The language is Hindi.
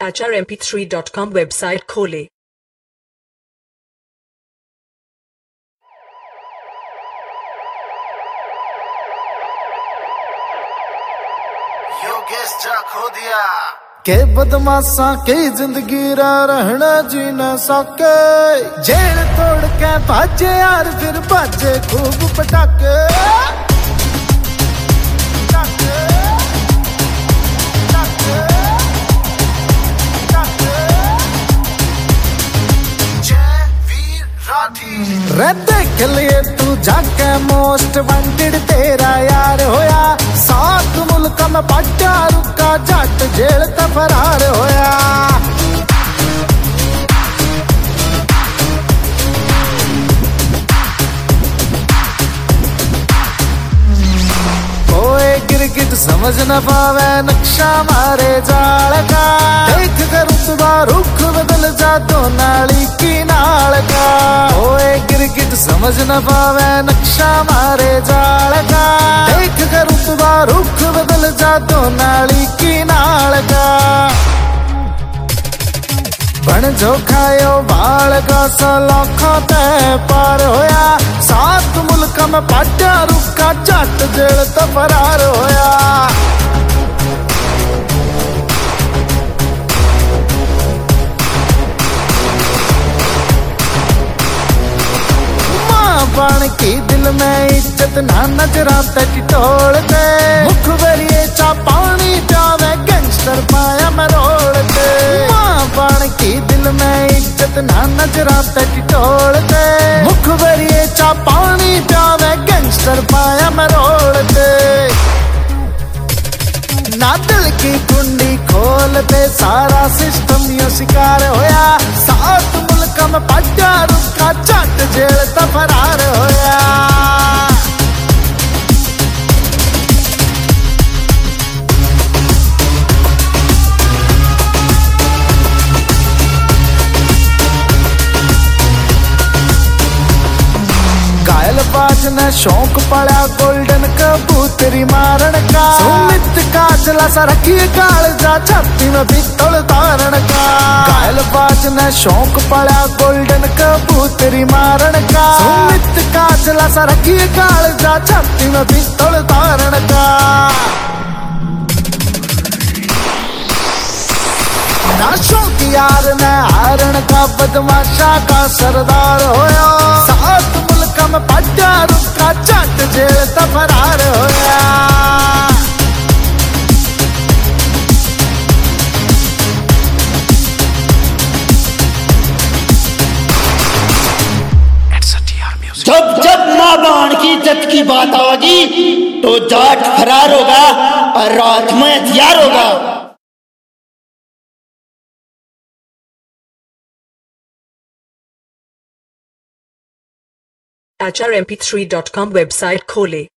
HRMP3.com वेबसाइट खोले। योगेश जा खो दिया के बदमाशा के जिंदगी रहना जी न सके। जेल तोड़ के भाजे यार फिर भाजे खूब पटाके। रे देख लिए तू जाके मोस्ट वांटेड तेरा यार होया। 7 मुल्क में पट्टा रुका जट जेल ते फरार होया। कोई गिरगिट समझ न पावे नक्शा मारे जाल का। देख कर रुतबा रुख बदल जा दो नाली की नाल का। कोई गिरगिट समझ न पावे नक्शा मारे जाल का। देख कर रुतबा रुख बदल जा दो नाली की नाल का। बन जो खायो बाल का सलाखा ते पार होया। 7 मुल्क में पाटा रुका जट जेल तो फरार होया। मां बन की दिल में इज्जत ना नजरा ते टिटोलते। मुख भरिए चा पानी जावे गैंगस्टर पाया मैं रोलते। मां बन की दिल में इज्जत ना नजरा ते टिटोलते। मुख भरिए चा पानी जावे गैंगस्टर पाया मैं रोलते। ना दिल की कुंडी खोलते सारा सिस्टम यो शिकार होया। 7 मुल्क में पट्टा रुका जट जेल ते फरार होया। बाज ने शौक पड़ा गोल्डन कबूतरी मारण का। सुमित काजला सा रखिए काल जा छाती में पिस्तौल तारण का। घायल बाज ने शौक पड़ा गोल्डन कबूतरी मारण का। सुमित काजला सा रखिए काल जा छाती में पिस्तौल तारण का। नाशों की यार ने हारण का बदमाशा का सरदार होया। 7 मुल्क में पट्टा रुका जट जेल ते फरार होया। जब जब मां बाण की इज्जत की बात होगी तो जाट फरार होगा और रात में हथियार होगा। HRMP3.com वेबसाइट खोले।